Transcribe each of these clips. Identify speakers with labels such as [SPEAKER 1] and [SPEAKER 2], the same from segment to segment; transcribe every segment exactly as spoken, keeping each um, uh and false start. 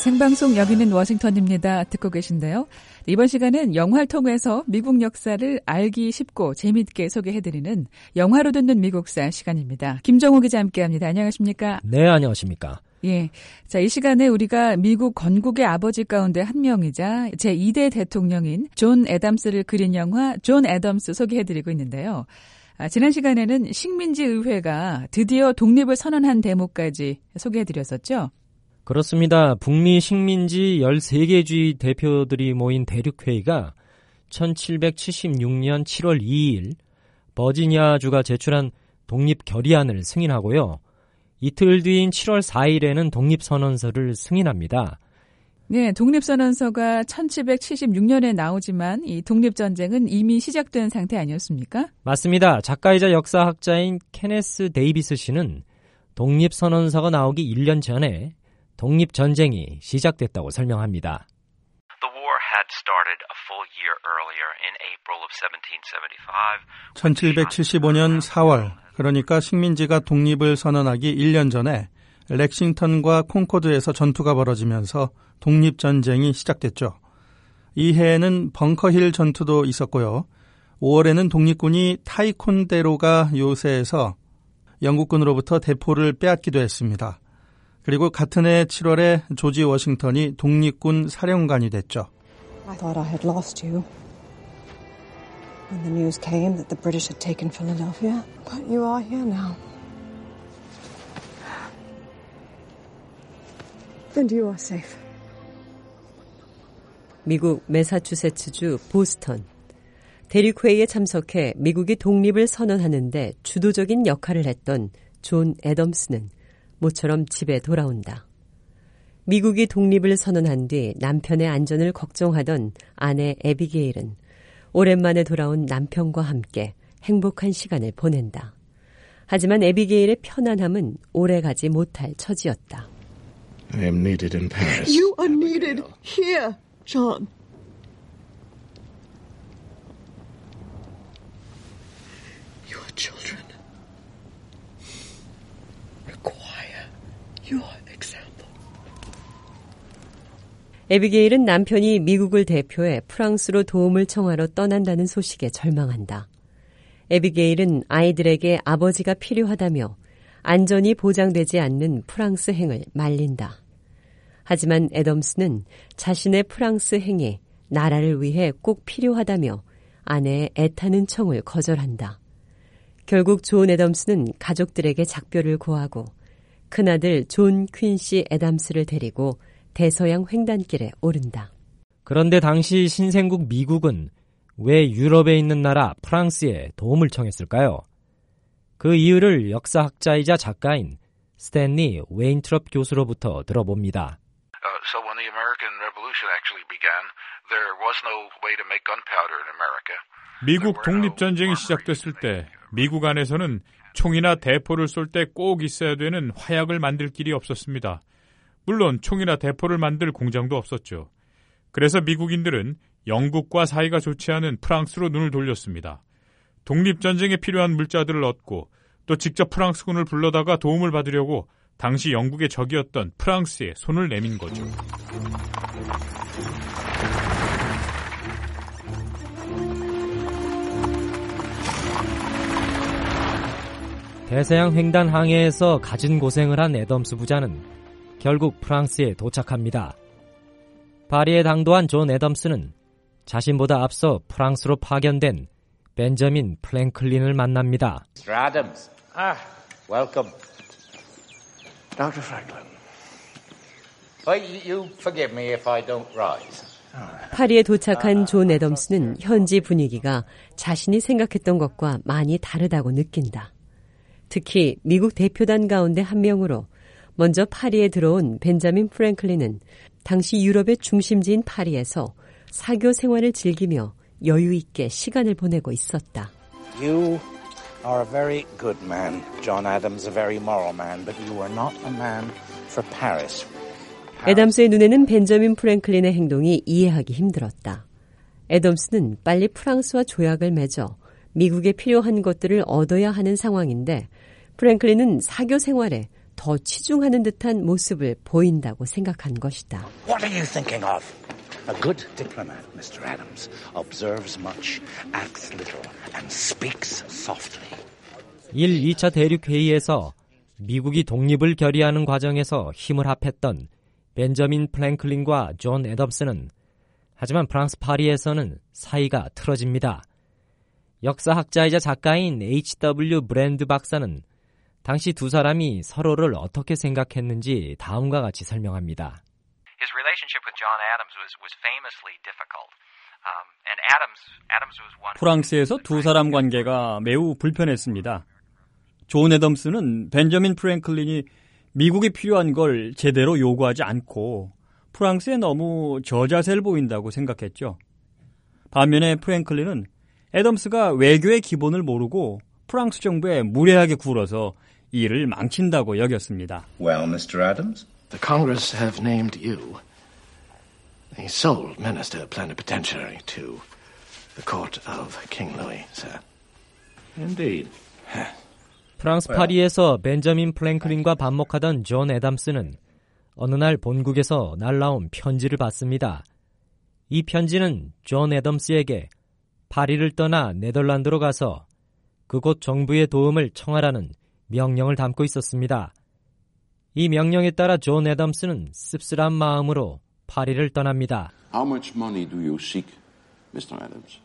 [SPEAKER 1] 생방송 여기는 워싱턴입니다. 듣고 계신데요. 이번 시간은 영화를 통해서 미국 역사를 알기 쉽고 재미있게 소개해드리는 영화로 듣는 미국사 시간입니다. 김정호 기자 함께합니다. 안녕하십니까?
[SPEAKER 2] 네, 안녕하십니까?
[SPEAKER 1] 예. 자, 이 시간에 우리가 미국 건국의 아버지 가운데 한 명이자 제이 대 대통령인 존 애덤스를 그린 영화 존 애덤스 소개해드리고 있는데요. 아, 지난 시간에는 식민지 의회가 드디어 독립을 선언한 대목까지 소개해드렸었죠?
[SPEAKER 2] 그렇습니다. 북미 식민지 열세 개 주의 대표들이 모인 대륙회의가 천칠백칠십육 년 칠월 이일 버지니아주가 제출한 독립 결의안을 승인하고요. 이틀 뒤인 칠월 사일에는 독립선언서를 승인합니다.
[SPEAKER 1] 네, 독립선언서가 천칠백칠십육 년에 나오지만 이 독립전쟁은 이미 시작된 상태 아니었습니까?
[SPEAKER 2] 맞습니다. 작가이자 역사학자인 케네스 데이비스 씨는 독립선언서가 나오기 일 년 전에 독립전쟁이 시작됐다고 설명합니다.
[SPEAKER 3] 천칠백칠십오 년 사월, 그러니까 식민지가 독립을 선언하기 일 년 전에 렉싱턴과 콩코드에서 전투가 벌어지면서 독립전쟁이 시작됐죠. 이 해에는 벙커힐 전투도 있었고요. 오월에는 독립군이 타이콘데로가 요새에서 영국군으로부터 대포를 빼앗기도 했습니다. 그리고 같은 해 칠월에 조지 워싱턴이 독립군 사령관이 됐죠.
[SPEAKER 4] I thought I had lost you. When the news came that the British had taken Philadelphia, but you are here now. And you are safe.
[SPEAKER 5] 미국 매사추세츠주 보스턴. 대륙회의에 참석해 미국이 독립을 선언하는데 주도적인 역할을 했던 존 애덤스는 모처럼 집에 돌아온다. 미국이 독립을 선언한 뒤 남편의 안전을 걱정하던 아내 애비게일은 오랜만에 돌아온 남편과 함께 행복한 시간을 보낸다. 하지만 애비게일의 편안함은 오래가지 못할 처지였다.
[SPEAKER 6] I am needed in Paris.
[SPEAKER 4] You are needed here, John.
[SPEAKER 6] Your children require your example.
[SPEAKER 5] 애비게일은 남편이 미국을 대표해 프랑스로 도움을 청하러 떠난다는 소식에 절망한다. 애비게일은 아이들에게 아버지가 필요하다며 안전이 보장되지 않는 프랑스 행을 말린다. 하지만 애덤스는 자신의 프랑스 행이 나라를 위해 꼭 필요하다며 아내의 애타는 청을 거절한다. 결국 존 애덤스는 가족들에게 작별을 고하고 큰아들 존 퀸시 애덤스를 데리고 대서양 횡단길에 오른다.
[SPEAKER 2] 그런데 당시 신생국 미국은 왜 유럽에 있는 나라 프랑스에 도움을 청했을까요? 그 이유를 역사학자이자 작가인 스탠리 웨인트럽 교수로부터 들어봅니다.
[SPEAKER 7] Uh, so when the American Revolution actually began, there was no way to make gunpowder in America.
[SPEAKER 8] 미국 독립전쟁이 시작됐을 때 미국 안에서는 총이나 대포를 쏠 때 꼭 있어야 되는 화약을 만들 길이 없었습니다. 물론 총이나 대포를 만들 공장도 없었죠. 그래서 미국인들은 영국과 사이가 좋지 않은 프랑스로 눈을 돌렸습니다. 독립전쟁에 필요한 물자들을 얻고 또 직접 프랑스군을 불러다가 도움을 받으려고 당시 영국의 적이었던 프랑스에 손을 내민 거죠.
[SPEAKER 2] 대서양 횡단 항해에서 갖은 고생을 한 애덤스 부자는 결국 프랑스에 도착합니다. 파리에 당도한 존 애덤스는 자신보다 앞서 프랑스로 파견된 벤저민 프랭클린을 만납니다.
[SPEAKER 9] 미스터 Adams, ah, welcome.
[SPEAKER 6] Doctor Franklin.
[SPEAKER 9] Well, you forgive me if I don't rise.
[SPEAKER 5] 파리에 도착한 존 애덤스는 현지 분위기가 자신이 생각했던 것과 많이 다르다고 느낀다. 특히 미국 대표단 가운데 한 명으로 먼저 파리에 들어온 벤자민 프랭클린은 당시 유럽의 중심지인 파리에서 사교 생활을 즐기며 여유 있게 시간을 보내고 있었다.
[SPEAKER 9] You are a very good man, John Adams, a very moral man, but you are not a man for Paris.
[SPEAKER 5] 애덤스의 눈에는 벤저민 프랭클린의 행동이 이해하기 힘들었다. 애덤스는 빨리 프랑스와 조약을 맺어 미국에 필요한 것들을 얻어야 하는 상황인데 프랭클린은 사교 생활에 더 치중하는 듯한 모습을 보인다고 생각한 것이다.
[SPEAKER 9] What are you thinking of? A good diplomat, 미스터 Adams, observes much, acts little, and speaks softly.
[SPEAKER 2] 일, 이 차 대륙회의에서 미국이 독립을 결의하는 과정에서 힘을 합했던 벤저민 플랭클린과 존 애덤스는 하지만 프랑스 파리에서는 사이가 틀어집니다. 역사학자이자 작가인 에이치 더블유 브랜드 박사는 당시 두 사람이 서로를 어떻게 생각했는지 다음과 같이 설명합니다.
[SPEAKER 10] His relationship with John Adams was, was famously difficult. Um, and Adams, Adams was one.
[SPEAKER 11] 프랑스에서 두 사람 관계가 매우 불편했습니다. 존 애덤스는 벤저민 프랭클린이 미국이 필요한 걸 제대로 요구하지 않고 프랑스에 너무 저자세를 보인다고 생각했죠. 반면에 프랭클린은 애덤스가 외교의 기본을 모르고 프랑스 정부에 무례하게 굴어서 일을 망친다고 여겼습니다.
[SPEAKER 6] Well, 미스터 Adams,
[SPEAKER 12] the Congress have named you the sole minister plenipotentiary to the court of King Louis, sir.
[SPEAKER 6] Indeed.
[SPEAKER 2] 프랑스 파리에서 벤저민 플랭클린과 반목하던 존 애덤스는 어느 날 본국에서 날라온 편지를 받습니다. 이 편지는 존 애덤스에게 파리를 떠나 네덜란드로 가서 그곳 정부의 도움을 청하라는 명령을 담고 있었습니다. 이 명령에 따라 존 애덤스는 씁쓸한 마음으로 파리를 떠납니다.
[SPEAKER 13] How much money do you seek, 미스터 Adams?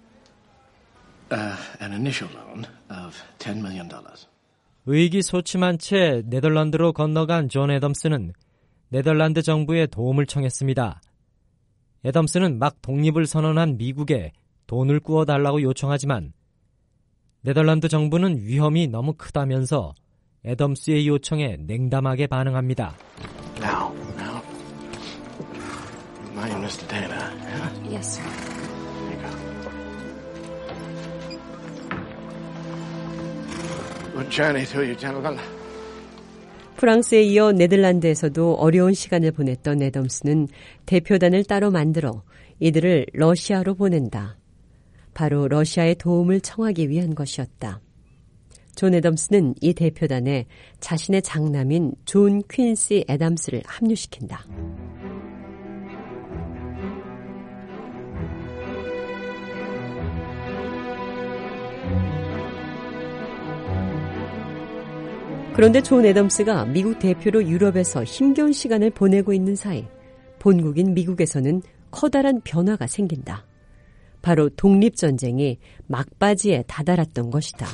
[SPEAKER 12] Uh, an initial loan of ten million dollars.
[SPEAKER 2] 의기소침한 채 네덜란드로 건너간 존 애덤스는 네덜란드 정부에 도움을 청했습니다. 애덤스는 막 독립을 선언한 미국에 돈을 꾸어달라고 요청하지만 네덜란드 정부는 위험이 너무 크다면서 애덤스의 요청에 냉담하게 반응합니다.
[SPEAKER 12] Now, now. My name is 미스터 Taylor.
[SPEAKER 4] Yes, sir.
[SPEAKER 12] Here you go. Good journey to you, gentlemen.
[SPEAKER 5] 프랑스에 이어 네덜란드에서도 어려운 시간을 보냈던 애덤스는 대표단을 따로 만들어 이들을 러시아로 보낸다. 바로 러시아의 도움을 청하기 위한 것이었다. 존 애덤스는 이 대표단에 자신의 장남인 존 퀸시 애덤스를 합류시킨다. 그런데 존 애덤스가 미국 대표로 유럽에서 힘겨운 시간을 보내고 있는 사이 본국인 미국에서는 커다란 변화가 생긴다. 바로 독립전쟁이 막바지에 다다랐던 것이다.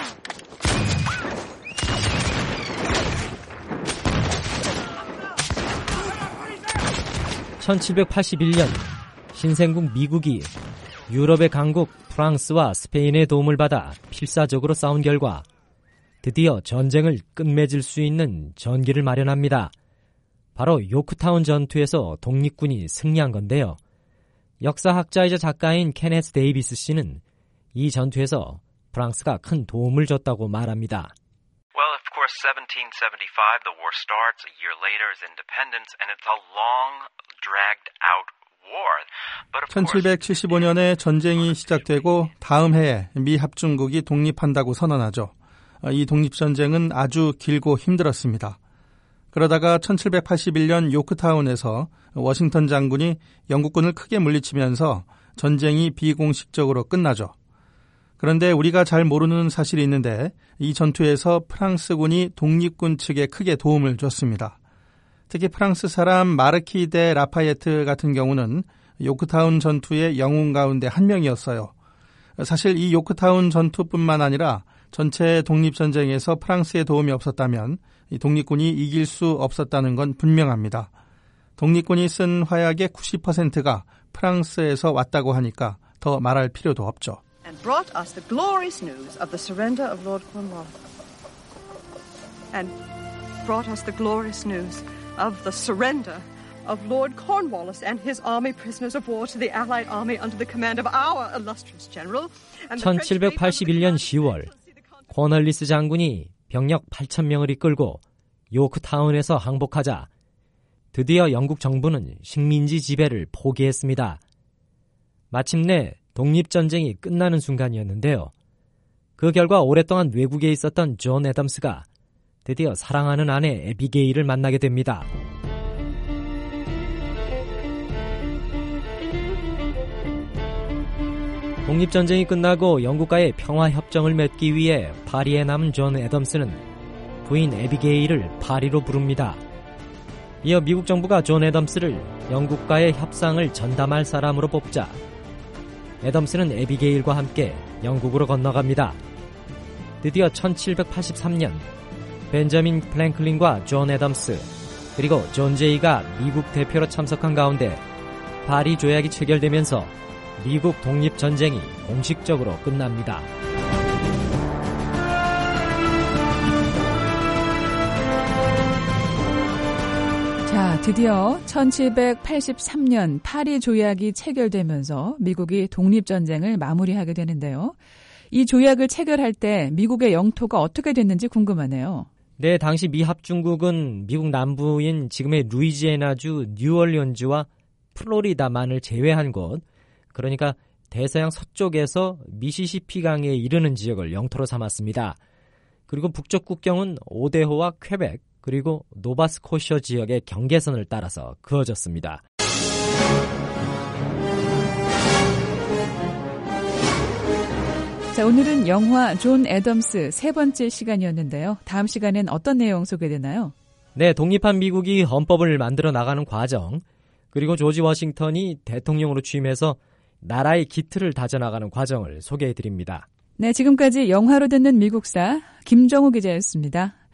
[SPEAKER 2] 천칠백팔십일 년 신생국 미국이 유럽의 강국 프랑스와 스페인의 도움을 받아 필사적으로 싸운 결과 드디어 전쟁을 끝맺을 수 있는 전기를 마련합니다. 바로 요크타운 전투에서 독립군이 승리한 건데요. 역사학자이자 작가인 케네스 데이비스 씨는 이 전투에서 프랑스가 큰 도움을 줬다고 말합니다.
[SPEAKER 10] Well, of course, seventeen seventy-five, the war starts. A year later is independence, and it's a long, dragged-out war. But of course,
[SPEAKER 3] 천칠백칠십오 년에 전쟁이 시작되고 다음 해에 미 합중국이 독립한다고 선언하죠. 이 독립전쟁은 아주 길고 힘들었습니다. 그러다가 천칠백팔십일 년 요크타운에서 워싱턴 장군이 영국군을 크게 물리치면서 전쟁이 비공식적으로 끝나죠. 그런데 우리가 잘 모르는 사실이 있는데 이 전투에서 프랑스군이 독립군 측에 크게 도움을 줬습니다. 특히 프랑스 사람 마르키 데 라파예트 같은 경우는 요크타운 전투의 영웅 가운데 한 명이었어요. 사실 이 요크타운 전투뿐만 아니라 전체 독립전쟁에서 프랑스의 도움이 없었다면 이 독립군이 이길 수 없었다는 건 분명합니다. 독립군이 쓴 화약의 구십 퍼센트가 프랑스에서 왔다고 하니까 더 말할 필요도 없죠.
[SPEAKER 14] And brought us the glorious news of the surrender of Lord Cornwallis. And brought us the glorious news of the surrender of Lord Cornwallis and his army prisoners of war to the Allied army under the command of our illustrious general.
[SPEAKER 2] 천칠백팔십일 년 시월 코널리스 장군이 병력 팔천 명을 이끌고 요크타운에서 항복하자 드디어 영국 정부는 식민지 지배를 포기했습니다. 마침내 독립전쟁이 끝나는 순간이었는데요. 그 결과 오랫동안 외국에 있었던 존 애덤스가 드디어 사랑하는 아내 에비게일을 만나게 됩니다. 독립전쟁이 끝나고 영국과의 평화협정을 맺기 위해 파리에 남은 존 애덤스는 부인 에비게일을 파리로 부릅니다. 이어 미국 정부가 존 애덤스를 영국과의 협상을 전담할 사람으로 뽑자 애덤스는 에비게일과 함께 영국으로 건너갑니다. 드디어 천칠백팔십삼 년 벤저민 플랭클린과 존 애덤스 그리고 존 제이가 미국 대표로 참석한 가운데 파리 조약이 체결되면서 미국 독립전쟁이 공식적으로 끝납니다.
[SPEAKER 1] 자, 드디어 천칠백팔십삼 년 파리 조약이 체결되면서 미국이 독립전쟁을 마무리하게 되는데요. 이 조약을 체결할 때 미국의 영토가 어떻게 됐는지 궁금하네요.
[SPEAKER 2] 네, 당시 미 합중국은 미국 남부인 지금의 루이지애나주 뉴얼리언즈와 플로리다만을 제외한 곳, 그러니까 대서양 서쪽에서 미시시피강에 이르는 지역을 영토로 삼았습니다. 그리고 북쪽 국경은 오데호와 퀘벡, 그리고 노바스코셔 지역의 경계선을 따라서 그어졌습니다.
[SPEAKER 1] 자, 오늘은 영화 존 애덤스 세 번째 시간이었는데요. 다음 시간엔 어떤 내용 소개되나요?
[SPEAKER 2] 네, 독립한 미국이 헌법을 만들어 나가는 과정, 그리고 조지 워싱턴이 대통령으로 취임해서 나라의 기틀을 다져나가는 과정을 소개해드립니다.
[SPEAKER 1] 네, 지금까지 영화로 듣는 미국사 김정우 기자였습니다.